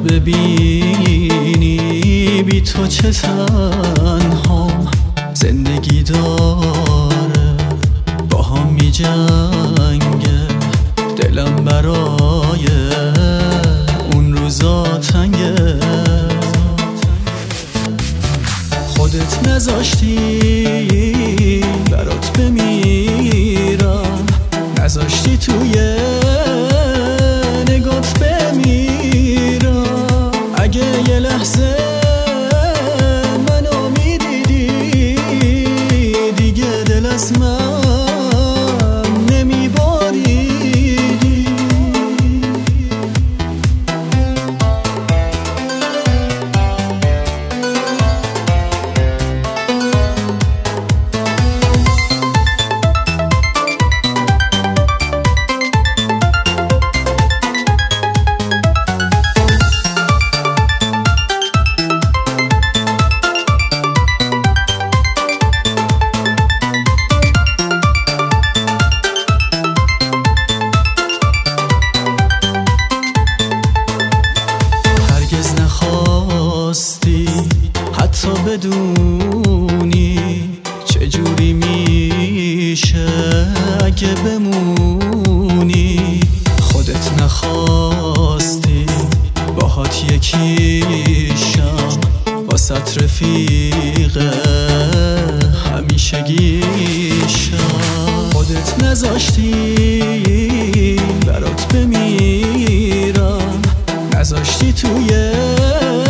ببینی بی تو چه تنهام، زندگی داره با هم می جنگه، دلم برای اون روزا تنگه. خودت نذاشتی برات بمیرم، نذاشتی توی نگات بمیرم. اگه یه لحظه منو میدیدی دیگه دل از من نمیباریدی. حتی بدونی چجوری میشه اگه بمونی. خودت نخواستی باهات یکیشم، واسه رفیق همیشگیشم. خودت نذاشتی برات بمیرم، نذاشتی توی